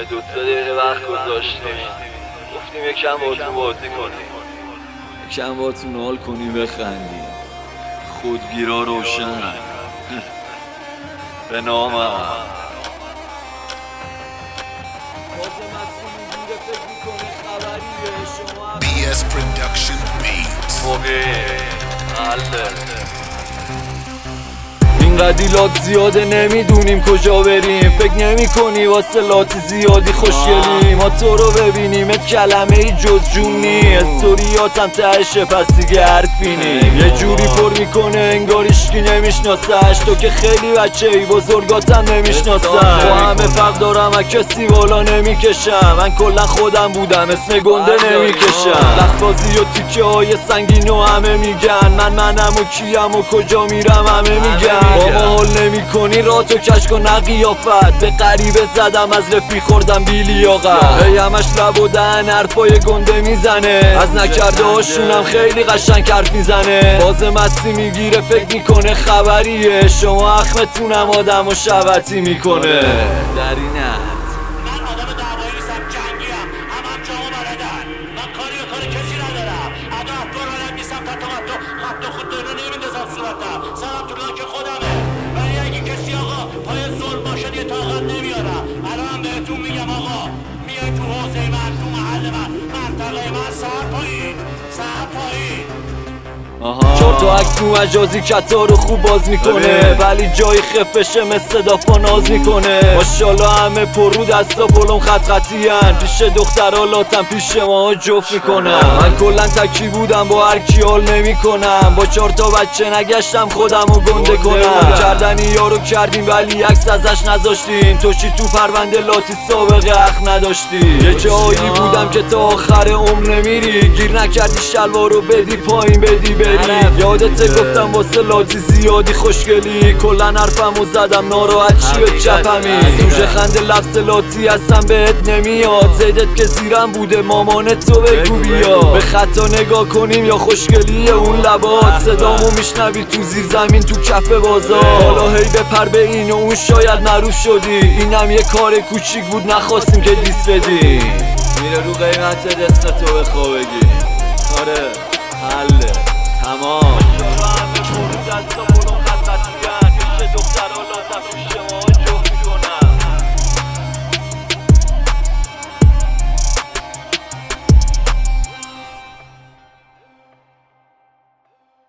دو سه دقیقه وقت گذاشتیم، گفتیم یکم باتون بازی کنیم، یکم باتون حال کنیم، بخندیم، خودگیرا روشن به نامم BS Production Beats. اینقدر دیلات زیاده نمیدونیم کجا بریم، فکر نمی کنی واسه لاتی زیادی خوشگلی. ما تو رو ببینیمت کلمه ای جز جون نی، استوریاتم تهشه پس دیگه حرفی نی. یه جوری پر میکنه انگار هیشکی نمیشناسش، تو که خیلی بچه ای بزرگاتم نمیشناسن. با همه فرق دارم از کسی بالا نمیکشم، من کلا خودم بودم اسم گنده نمیکشم. لخبازی و تیکه های سنگین و همه میگن منم و کیم و کجا میرم همه میگن. با ما حال نمی کنی را تو کش کن نقیافت، به غریبه زدم از رفی خوردم بیلیاقت. هی همش لب و دهن حرفای گنده میزنه، از نکرده هاشونم خیلی قشنگ حرف میزنه. باز مستی میگیره فکر میکنه خبریه، شما اخمتونم آدم و شبتی میکنه در اینت. من آدم دعوایی نیستم، جنگیم، همم جامو بلدن. من کاری به کار کسی ندارم، ادا احبار بلد نیستم، خط و خود دارو نمیندازم صورتم، سرم تو لاک خودمه. ولی اگه کسی آقا پای ظلم باشه یه طاقت نمیارم. الان بهتون میگم آقا میای تو حوزه من، تو محل من، منطقه من، سر پایین چهار تا عکس تو مجازی کتا رو خوب باز میکنه، ولی جای خفشه مثل دافا ناز میکنه. ماشالله همه پرو دستا پلم خط خطیان، پیش دخترها لاتم پیش ما جفت میکنم. من کلن تکی بودم با هر کی حال نمیکنم، با 4 تا بچه نگشتم خودم رو گنده کنم. کردنی یارو کردیم ولی عکس ازش نذاشتیم، تو چی تو پرونده لاتی سابقه حق نداشتی. یه جایی بودم که تا آخر عمر نمیری، گیر نکردی شلوارو بدی پایین بدی بری. یادت گفتم واسه لاتی زیادی خوشگلی، کلن حرفمو زدم ناراحت چی به چپمی. سوژه خنده لفظ لاتی اصلا بهت نمیاد، زیدت که زیرم بوده مامان تو بگو بیا. به خطا نگاه کنیم یا خوشگلی اون لبات، صدامو میشنوی تو زیر زمین تو کف بازار. حالا هی بپر به این و اون شاید معروف شدی، اینم یه کار کوچیک بود نخواستیم که دیس بدی. میره رو قیمت دست تو بخوابگی، آره حله تمام. ماشالله همه پرو دستا پرو خط خطیان، پیش دخترها لازم پیش ما جفت